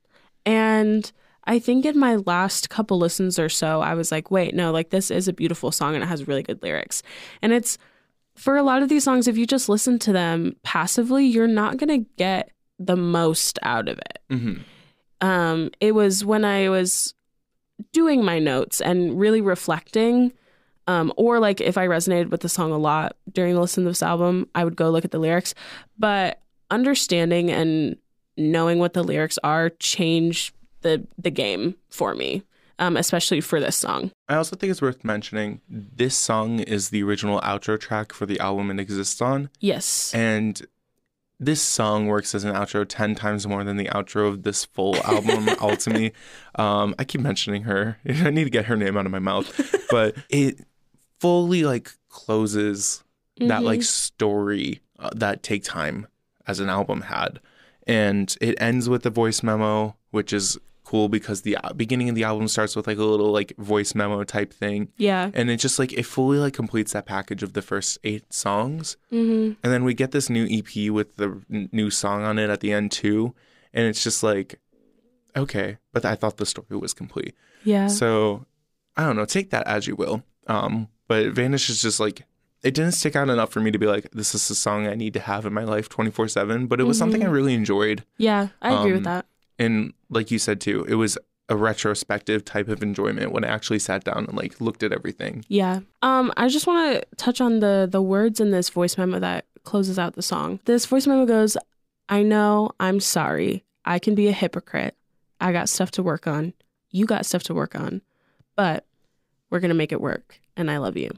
And I think in my last couple listens or so, I was like, wait, no, like this is a beautiful song and it has really good lyrics. And it's for a lot of these songs, if you just listen to them passively, you're not going to get the most out of it. Mm-hmm. Um, it was when I was doing my notes and really reflecting, um, or like if I resonated with the song a lot during the listen to this album, I would go look at the lyrics. But understanding and knowing what the lyrics are changed the the game for me, um, especially for this song. I also think it's worth mentioning this song is the original outro track for the album it exists on. Yes. And this song works as an outro ten times more than the outro of this full album, ultimately. Um, I keep mentioning her. I need to get her name out of my mouth. But it fully, like, closes mm-hmm. that, like, story uh, that Take Time as an album had. And it ends with the voice memo, which is cool because the beginning of the album starts with like a little like voice memo type thing. Yeah. And it just like it fully like completes that package of the first eight songs. Mm-hmm. And then we get this new E P with the n- new song on it at the end too. And it's just like, okay, but I thought the story was complete. Yeah. So I don't know, take that as you will. Um, but Vanish is just like, it didn't stick out enough for me to be like, this is a song I need to have in my life twenty-four seven. But it was mm-hmm. something I really enjoyed. Yeah, I agree um, with that. And like you said, too, it was a retrospective type of enjoyment when I actually sat down and like looked at everything. Yeah. Um, I just want to touch on the the words in this voice memo that closes out the song. This voice memo goes, "I know, I'm sorry. I can be a hypocrite. I got stuff to work on. You got stuff to work on. But we're going to make it work. And I love you."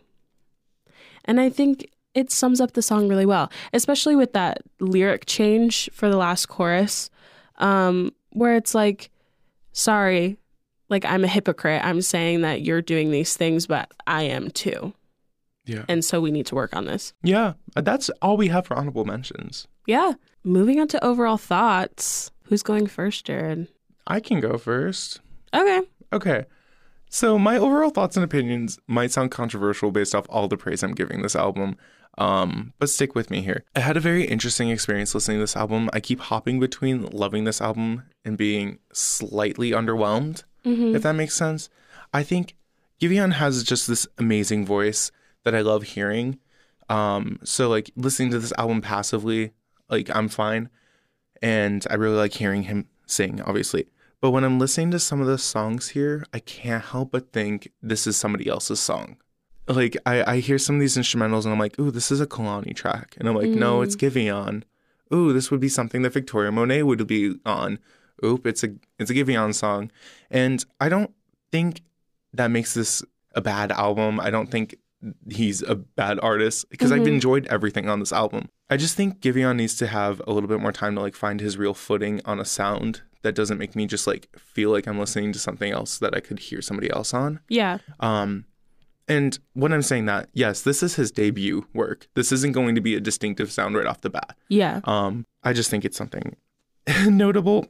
And I think it sums up the song really well, especially with that lyric change for the last chorus. Um, where it's like, sorry, like I'm a hypocrite. I'm saying that you're doing these things, but I am too. Yeah. And so we need to work on this. Yeah. That's all we have for honorable mentions. Yeah. Moving on to overall thoughts. Who's going first, Jared? I can go first. Okay. Okay. So my overall thoughts and opinions might sound controversial based off all the praise I'm giving this album. Um, but stick with me here. I had a very interesting experience listening to this album. I keep hopping between loving this album and being slightly underwhelmed, mm-hmm. if that makes sense. I think Giveon has just this amazing voice that I love hearing. Um, so like listening to this album passively, like I'm fine. And I really like hearing him sing, obviously. But when I'm listening to some of the songs here, I can't help but think this is somebody else's song. Like, I, I hear some of these instrumentals and I'm like, ooh, this is a Kehlani track. And I'm like, mm. no, it's Giveon. Ooh, this would be something that Victoria Monet would be on. Oop, it's a it's a Giveon song. And I don't think that makes this a bad album. I don't think he's a bad artist because mm-hmm. I've enjoyed everything on this album. I just think Giveon needs to have a little bit more time to like find his real footing on a sound that doesn't make me just like feel like I'm listening to something else that I could hear somebody else on. Yeah. Um, and when I'm saying that, yes, this is his debut work. This isn't going to be a distinctive sound right off the bat. Yeah. Um, I just think it's something notable.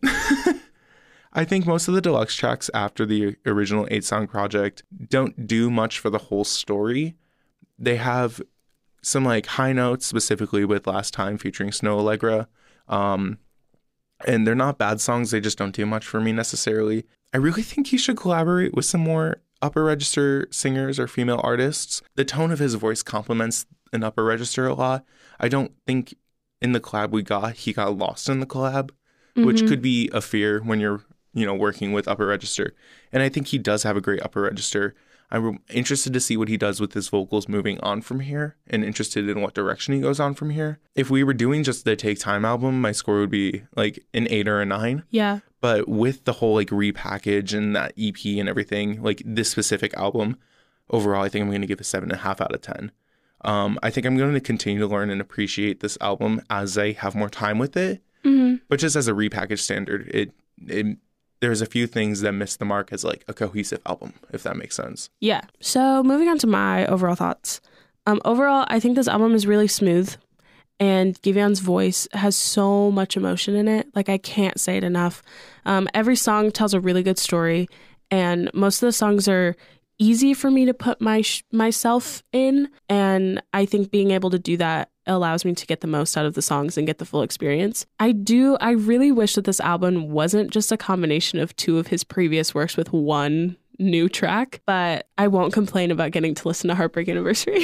I think most of the deluxe tracks after the original eight-song project don't do much for the whole story. They have some like high notes, specifically with Last Time featuring Snow Allegra. Um, and they're not bad songs. They just don't do much for me necessarily. I really think he should collaborate with some more upper register singers or female artists. The tone of his voice complements an upper register a lot. I don't think in the collab we got, he got lost in the collab, mm-hmm. which could be a fear when you're, you know, working with upper register. And I think he does have a great upper register. I'm interested to see what he does with his vocals moving on from here and interested in what direction he goes on from here. If we were doing just the Take Time album, my score would be like an eight or a nine. Yeah. But with the whole like repackage and that E P and everything, like this specific album, overall, I think I'm going to give a seven and a half out of ten. Um, I think I'm going to continue to learn and appreciate this album as I have more time with it. Mm-hmm. But just as a repackaged standard, it it there's a few things that miss the mark as like a cohesive album, if that makes sense. Yeah. So moving on to my overall thoughts. Um, overall, I think this album is really smooth, and Giveon's voice has so much emotion in it. Like, I can't say it enough. Um, every song tells a really good story, and most of the songs are easy for me to put my sh- myself in, and I think being able to do that allows me to get the most out of the songs and get the full experience. I do, I really wish that this album wasn't just a combination of two of his previous works with one new track, but I won't complain about getting to listen to Heartbreak Anniversary.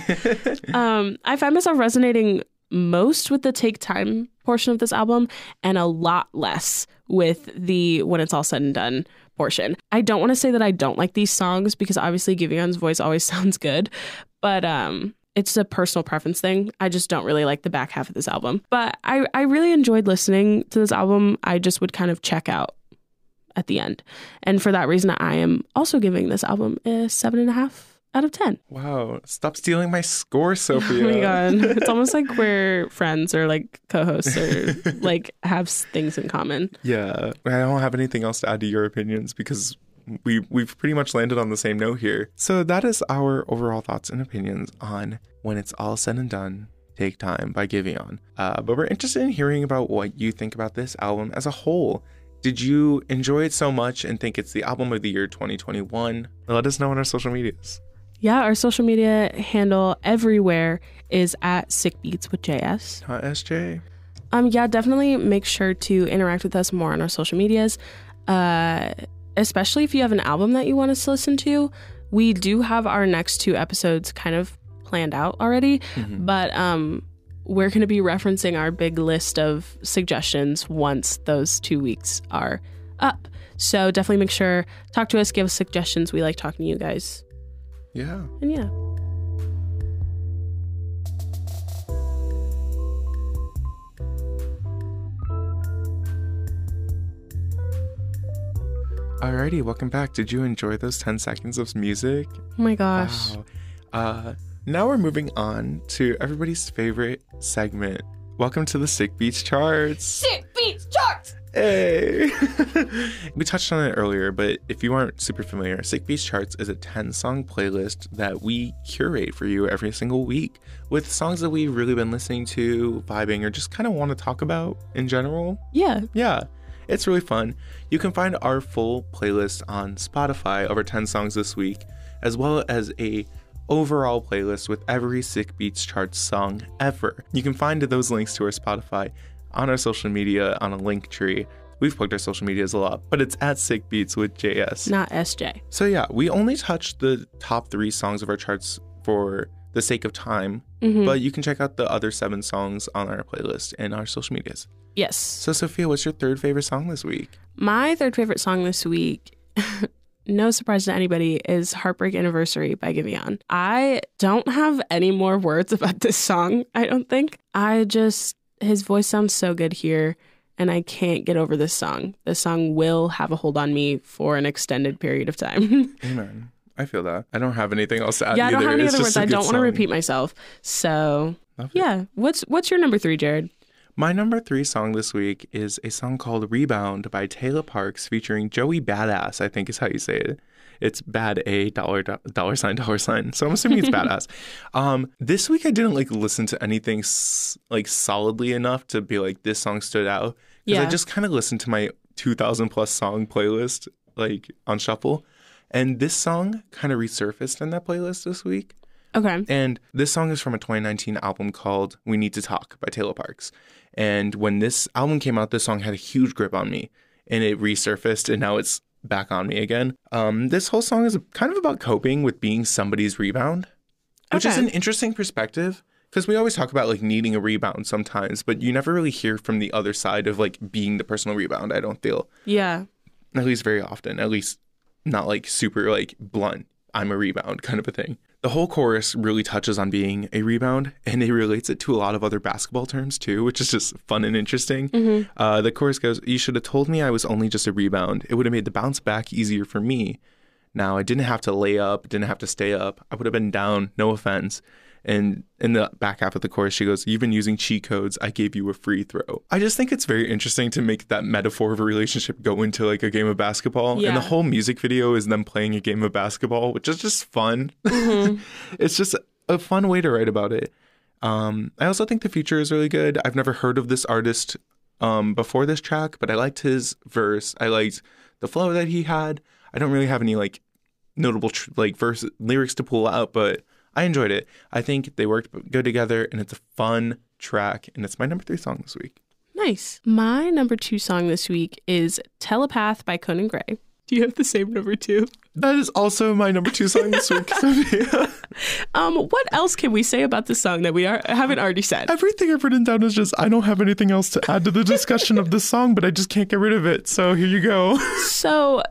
um, I find myself resonating most with the Take Time portion of this album and a lot less with the When It's All Said and Done portion. I don't want to say that I don't like these songs because obviously Giveon's voice always sounds good, but um, it's a personal preference thing. I just don't really like the back half of this album. But I, I really enjoyed listening to this album. I just would kind of check out at the end. And for that reason, I am also giving this album a seven and a half out of ten. Wow. Stop stealing my score, Sophia. Oh my God. It's almost like we're friends or like co-hosts or like have things in common. Yeah. I don't have anything else to add to your opinions because we, we've pretty much landed on the same note here. So that is our overall thoughts and opinions on When It's All Said and Done, Take Time by Giveon. Uh, but we're interested in hearing about what you think about this album as a whole. Did you enjoy it so much and think it's the album of the year twenty twenty-one? Let us know on our social medias. Yeah, our social media handle everywhere is at Sick Beats with J S. Not S J. Um, yeah, definitely make sure to interact with us more on our social medias. Uh, especially if you have an album that you want us to listen to. We do have our next two episodes kind of planned out already, mm-hmm. but um, we're going to be referencing our big list of suggestions once those two weeks are up. So definitely make sure, talk to us, give us suggestions. We like talking to you guys. Yeah. And yeah. Alrighty, welcome back. Did you enjoy those ten seconds of music? Oh my gosh. Wow. Uh, now we're moving on to everybody's favorite segment. Welcome to the Sick Beats Charts. Sick Beats Charts! Hey! We touched on it earlier, but if you aren't super familiar, Sick Beats Charts is a ten-song playlist that we curate for you every single week with songs that we've really been listening to, vibing, or just kind of want to talk about in general. Yeah. Yeah. It's really fun. You can find our full playlist on Spotify, over ten songs this week, as well as a overall playlist with every Sick Beats Charts song ever. You can find those links to our Spotify on our social media on a link tree. We've plugged our social medias a lot, but it's at Sick Beats with J S. Not S J. So yeah, we only touched the top three songs of our charts for the sake of time, mm-hmm. but you can check out the other seven songs on our playlist and our social medias. Yes. So Sophia, what's your third favorite song this week? My third favorite song this week, no surprise to anybody, is Heartbreak Anniversary by Giveon. I don't have any more words about this song, I don't think. I just, his voice sounds so good here, and I can't get over this song. This song will have a hold on me for an extended period of time. Amen. I feel that. I don't have anything else to add yeah, either. I don't have any it's other words. I don't want to repeat myself. So, Love yeah. It. What's what's your number three, Jared? My number three song this week is a song called Rebound by Taylor Parks featuring Joey Badass, I think is how you say it. It's bad A dollar dollar sign dollar sign. So I'm assuming it's badass. Um, this week I didn't like listen to anything s- like solidly enough to be like this song stood out. Because Because Yeah. I just kind of listened to my two thousand plus song playlist, like on shuffle. And this song kind of resurfaced in that playlist this week. Okay. And this song is from a twenty nineteen album called We Need to Talk by Taylor Parks. And when this album came out, this song had a huge grip on me. And it resurfaced, and now it's back on me again. Um, this whole song is kind of about coping with being somebody's rebound, which Okay. is an interesting perspective. Because we always talk about like needing a rebound sometimes, but you never really hear from the other side of like being the personal rebound, I don't feel. Yeah. At least very often. At least not like super like blunt, I'm a rebound kind of a thing. The whole chorus really touches on being a rebound, and it relates it to a lot of other basketball terms too, which is just fun and interesting. Mm-hmm. Uh, the chorus goes, "You should have told me I was only just a rebound. It would have made the bounce back easier for me. Now, I didn't have to lay up, didn't have to stay up. I would have been down, no offense." And in the back half of the chorus, she goes, "You've been using cheat codes. I gave you a free throw." I just think it's very interesting to make that metaphor of a relationship go into like a game of basketball. Yeah. And the whole music video is them playing a game of basketball, which is just fun. Mm-hmm. It's just a fun way to write about it. Um, I also think the feature is really good. I've never heard of this artist um, before this track, but I liked his verse. I liked the flow that he had. I don't really have any like notable tr- like verse lyrics to pull out, but I enjoyed it. I think they worked good together, and it's a fun track, and it's my number three song this week. Nice. My number two song this week is Telepath by Conan Gray. Do you have the same number two? That is also my number two song this week, Sophia. Um, what else can we say about this song that we are haven't already said? Everything I've written down is just, I don't have anything else to add to the discussion of this song, but I just can't get rid of it. So here you go. So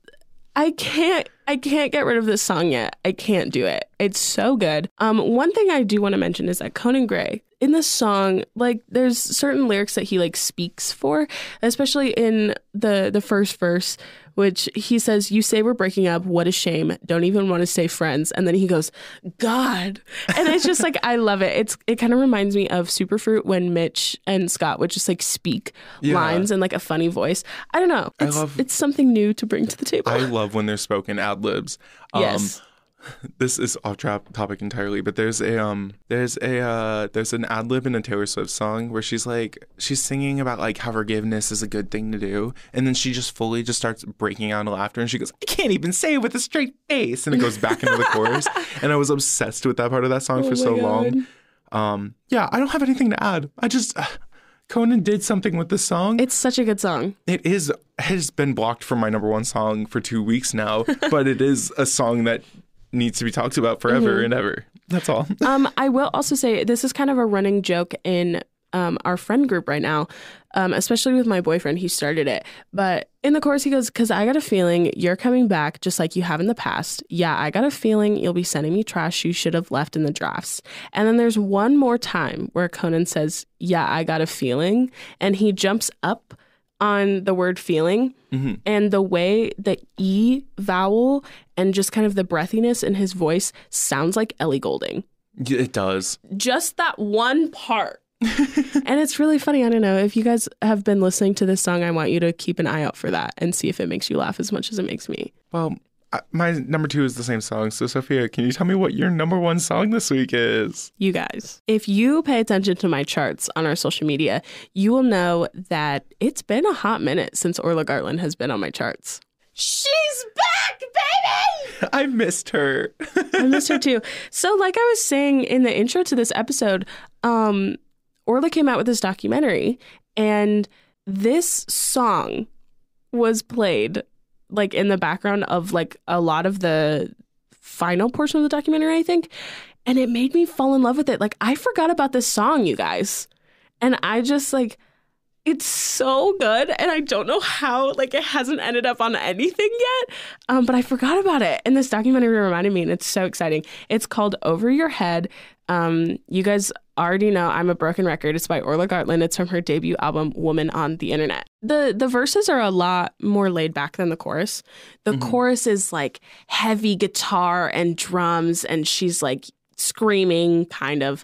I can't I can't get rid of this song yet. I can't do it. It's so good. Um, one thing I do want to mention is that Conan Gray, in this song, like there's certain lyrics that he like speaks for, especially in the the first verse, which he says, "You say we're breaking up. What a shame. Don't even want to stay friends." And then he goes, "God." And it's just like, I love it. It's it kind of reminds me of Superfruit when Mitch and Scott would just like speak Yeah. lines in like a funny voice. I don't know. I It's, love- it's something new to bring to the table. I love when they're spoken ad libs. Um, Yes. This is off trap topic entirely, but there's a um there's a uh there's an ad lib in a Taylor Swift song where she's like she's singing about like how forgiveness is a good thing to do, and then she just fully just starts breaking out in laughter, and she goes, "I can't even say it with a straight face," and it goes back into the chorus, and I was obsessed with that part of that song Oh for so my long. Um, yeah, I don't have anything to add. I just uh, Conan did something with this song. It's such a good song. It is it has been blocked from my number one song for two weeks now, but it is a song that needs to be talked about forever Mm-hmm. and ever. That's all. Um, I will also say this is kind of a running joke in um, our friend group right now, um, especially with my boyfriend. He started it. But in the chorus, he goes, "Because I got a feeling you're coming back just like you have in the past. Yeah, I got a feeling you'll be sending me trash you should have left in the drafts." And then there's one more time where Conan says, "Yeah, I got a feeling." And he jumps up on the word feeling, Mm-hmm. and the way the E vowel and just kind of the breathiness in his voice sounds like Ellie Goulding. It does. Just that one part. And it's really funny. I don't know. If you guys have been listening to this song, I want you to keep an eye out for that and see if it makes you laugh as much as it makes me. Well, I- my number two is the same song. So, Sophia, can you tell me what your number one song this week is? You guys, if you pay attention to my charts on our social media, you will know that it's been a hot minute since Orla Gartland has been on my charts. She's back, baby! I missed her. I miss her too. So, like I was saying in the intro to this episode, um, Orla came out with this documentary, and this song was played like in the background of like a lot of the final portion of the documentary, I think. And it made me fall in love with it. Like, I forgot about this song, you guys. And I just like, it's so good. And I don't know how, like, it hasn't ended up on anything yet. Um, but I forgot about it. And this documentary reminded me, and it's so exciting. It's called Over Your Head. Um, you guys already know I'm a broken record. It's by Orla Gartland. It's from her debut album, Woman on the Internet. The the verses are a lot more laid back than the chorus. The Mm-hmm. chorus is like heavy guitar and drums, and she's like screaming, kind of.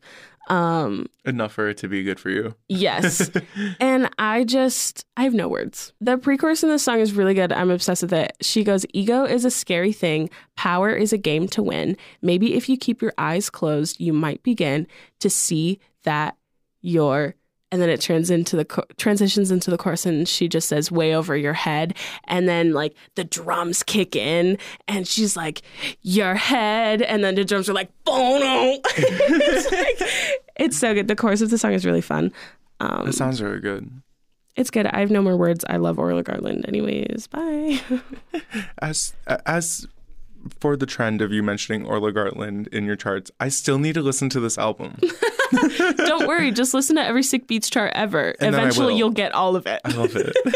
Um, Enough for it to be good for you. yes. And I just, I have no words. The pre-chorus in this song is really good. I'm obsessed with it. She goes, "Ego is a scary thing. Power is a game to win. Maybe if you keep your eyes closed, you might begin to see that you're and then it turns into the co- transitions into the chorus, and she just says "way over your head," and then like the drums kick in, and she's like "your head," and then the drums are like "bono." It's like, it's so good. The chorus of the song is really fun. Um, That sounds really good. It's good. I have no more words. I love Orla Garland. Anyways, bye. As as for the trend of you mentioning Orla Garland in your charts, I still need to listen to this album. Don't worry. Just listen to every Sick Beats chart ever. And then I Eventually, will. you'll get all of it. I love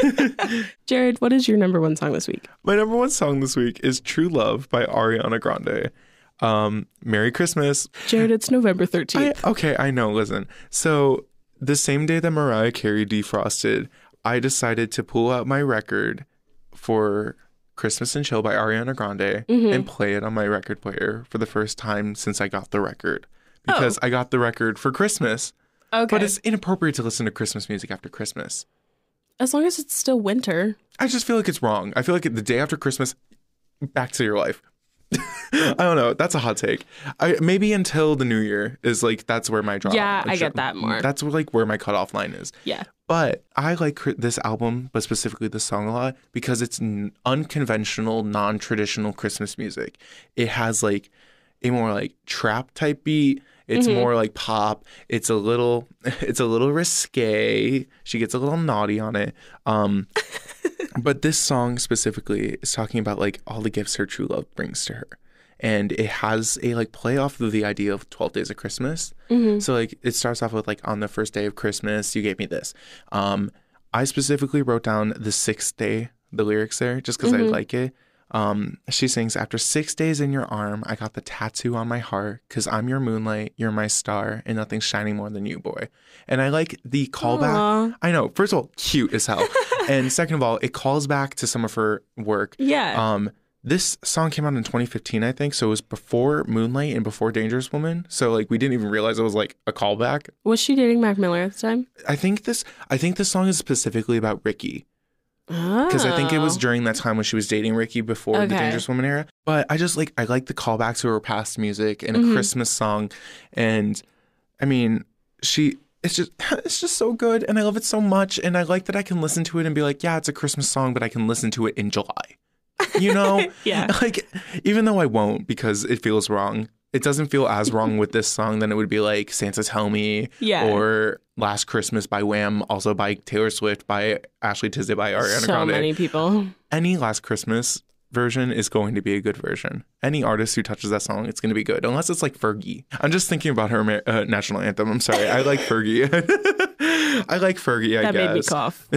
it. Jared, what is your number one song this week? My number one song this week is True Love by Ariana Grande. Um, Merry Christmas. Jared, it's November thirteenth. I, okay, I know. Listen. So the same day that Mariah Carey defrosted, I decided to pull out my record for Christmas and Chill by Ariana Grande Mm-hmm. and play it on my record player for the first time since I got the record. Because Oh. I got the record for Christmas. Okay. But it's inappropriate to listen to Christmas music after Christmas. As long as it's still winter. I just feel like it's wrong. I feel like the day after Christmas, back to your life. I don't know. That's a hot take. I, maybe until the new year is like, that's where my drop. Yeah, I get that more. That's like where my cutoff line is. Yeah. But I like cr- this album, but specifically this song a lot because it's n- unconventional, non-traditional Christmas music. It has like a more like trap type beat. It's Mm-hmm. more like pop. It's a little, it's a little risque. She gets a little naughty on it. Um, but this song specifically is talking about like all the gifts her true love brings to her. And it has a like play off of the idea of twelve days of Christmas. Mm-hmm. So like it starts off with like on the first day of Christmas, you gave me this. Um, I specifically wrote down the sixth day, the lyrics there, just because Mm-hmm. I like it. Um, she sings, after six days in your arm, I got the tattoo on my heart because I'm your moonlight, you're my star, and nothing's shining more than you, boy. And I like the callback. Aw. I know, first of all, cute as hell. And second of all, it calls back to some of her work. Yeah. Um, this song came out in twenty fifteen, I think. So it was before Moonlight and before Dangerous Woman. So like we didn't even realize it was like a callback. Was she dating Mac Miller at the time? I think this I think this song is specifically about Ricky. Oh. Because I think it was during that time when she was dating Ricky before the Okay. Dangerous Woman era. But I just like I like the callback to her past music and a Mhm. Christmas song. And I mean, she it's just it's just so good and I love it so much. And I like that I can listen to it and be like, yeah, it's a Christmas song, but I can listen to it in July. You know? Yeah. Like, even though I won't because it feels wrong. It doesn't feel as wrong with this song than it would be like Santa Tell Me Yeah. or Last Christmas by Wham, also by Taylor Swift, by Ashley Tisdale, by Ariana so Grande. many people. Any Last Christmas version is going to be a good version. Any artist who touches that song, it's going to be good. Unless it's like Fergie. I'm just thinking about her Amer- uh, national anthem. I'm sorry. I like Fergie. I like Fergie, I That guess. made me cough.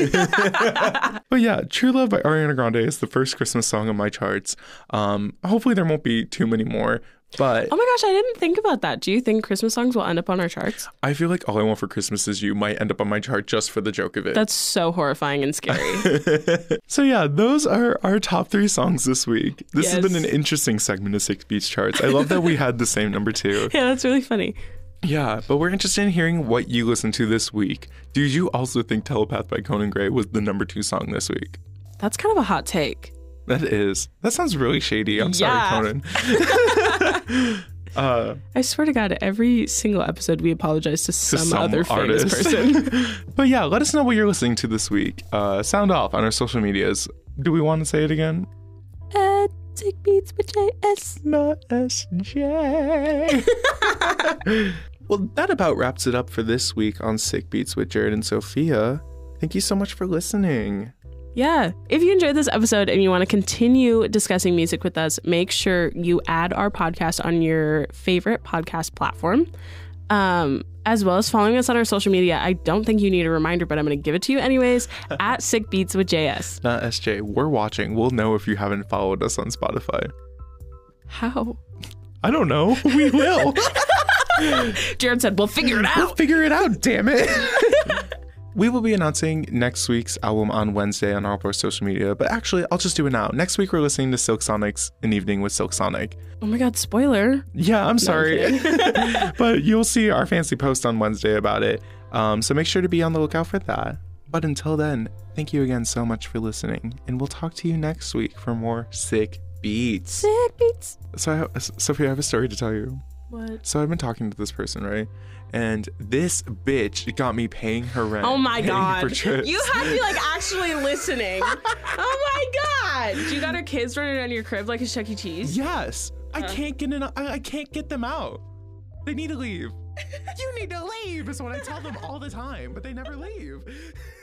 But yeah, True Love by Ariana Grande is the first Christmas song on my charts. Um, hopefully there won't be too many more. But Oh my gosh, I didn't think about that. Do you think Christmas songs will end up on our charts? I feel like All I Want for Christmas Is You might end up on my chart just for the joke of it. That's so horrifying and scary. So yeah, those are our top three songs this week. This has been Yes. an interesting segment of Six Beats Charts. I love that we had the same number two. Yeah, that's really funny. Yeah, but we're interested in hearing what you listened to this week. Do you also think Telepath by Conan Gray was the number two song this week? That's kind of a hot take. That is. That sounds really shady. I'm sorry, Yeah. Conan. uh, I swear to God, every single episode we apologize to some, some other famous artist. person. But yeah, let us know what you're listening to this week. Uh, sound off on our social medias. Do we want to say it again? At Sick Beats with J S. Not S J. Well, that about wraps it up for this week on Sick Beats with Jared and Sophia. Thank you so much for listening. Yeah. If you enjoyed this episode and you want to continue discussing music with us, make sure you add our podcast on your favorite podcast platform, um, as well as following us on our social media. I don't think you need a reminder, but I'm going to give it to you anyways, at Sick Beats with J S. Not S J. We're watching. We'll know if you haven't followed us on Spotify. How? I don't know. We will. Jared said, we'll figure it We'll out. figure it out, damn it. We will be announcing next week's album on Wednesday on all of our social media, but actually, I'll just do it now. Next week, we're listening to Silk Sonic's An Evening with Silk Sonic. Oh my God, spoiler. Yeah, I'm sorry. kidding. But you'll see our fancy post on Wednesday about it. Um, so make sure to be on the lookout for that. But until then, thank you again so much for listening, and we'll talk to you next week for more Sick Beats. Sick Beats. So, I, Sophia, I have a story to tell you. What? So I've been talking to this person, right? And this bitch got me paying her rent. Oh my paying god. for trips. You had me like actually listening. Oh my god. You got her kids running around your crib like a Chuck E. Cheese? Yes. I Huh? can't get in. I, I can't get them out. They need to leave. You need to leave is what I tell them all the time, but they never leave.